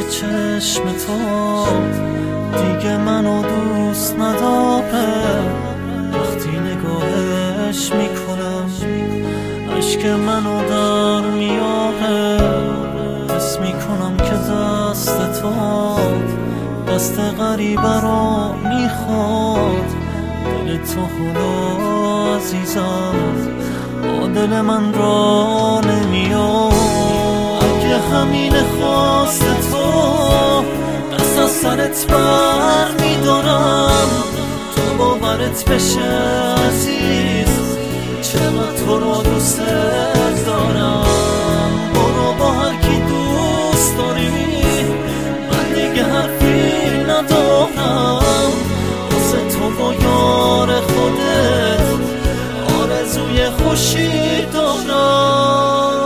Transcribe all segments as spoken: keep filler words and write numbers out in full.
چشم تو دیگه منو دوست نداره. وقتی نگاهش میکنم عشق منو در میاره. حس میکنم که دست تو دست غریبه رو میخواد. دل تو خدا عزیزم با دل من را نمیاد. اگه همین خواست تو دست از سرت بر میدارم تو باورت بشه عزیز چقدر تو رو دوست دارم. برو با هر کی دوست داری من دیگه حرفی ندارم. واسه تو با یار خودت آرزوی خوشی دارم.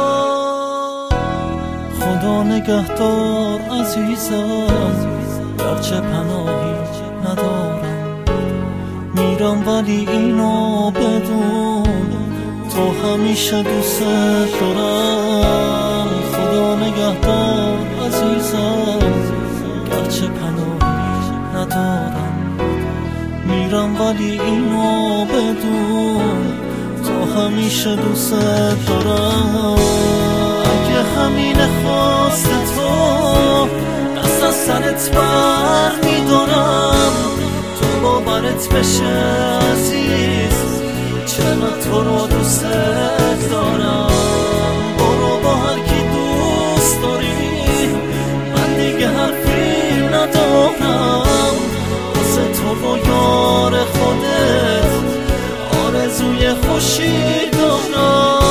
خدا نگهدار عزیزم گرچه پناهی ندارم. میرم ولی اینو بدون تو همیشه دوست دارم. خدا نگهدار عزیزم گرچه پناهی ندارم. میرم ولی اینو بدون تو همیشه دوست دارم. اگه همین خواست تو دست از سرت بر میدارم تو باورت بشه عزیز چقدر تو رو دوست دارم. برو با هر کی دوست داری من دیگه حرفی ندارم. واسه تو با یار خودت آرزوی خوشی دارم.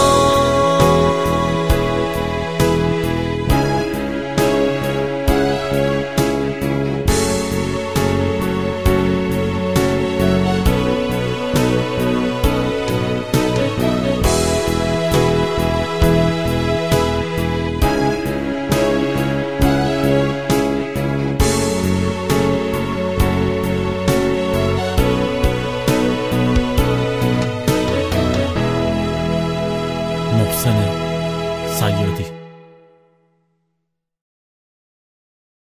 محسن صیادی.